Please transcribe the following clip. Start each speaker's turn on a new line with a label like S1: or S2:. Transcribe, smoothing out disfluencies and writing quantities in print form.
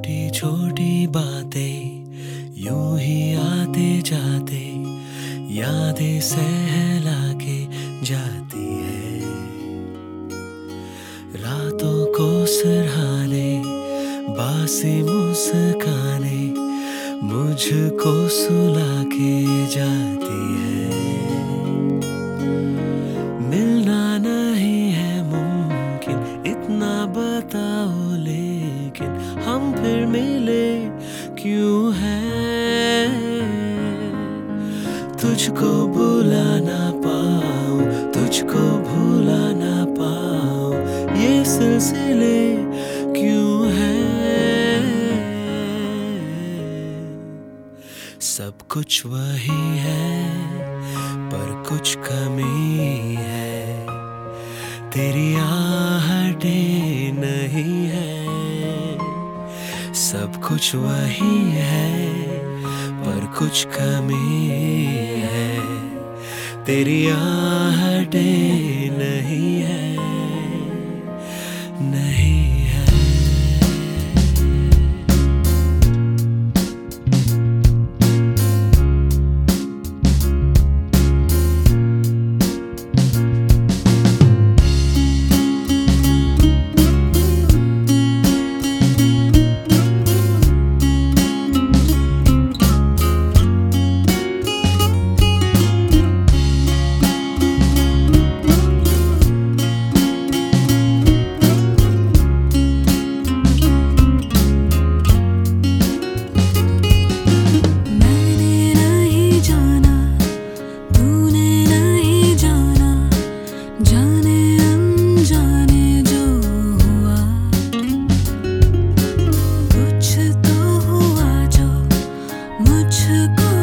S1: छोटी छोटी बातें यूं ही आते जाते यादें सहला के जाती है। रातों को सिरहाने बासी मुस्काने मुझको सुला के जाती है। मिलना नहीं है मुमकिन इतना बताओ, लेकिन हम फिर मिले क्यों हैं? तुझको बुला ना पाऊं, तुझको भूला ना पाऊं, ये सिलसिले क्यों हैं? सब कुछ वही है पर कुछ कमी है, तेरी आहटें नहीं है। सब कुछ वही है पर कुछ कमी है, तेरी आहटें नहीं है, नहीं है।
S2: मुझको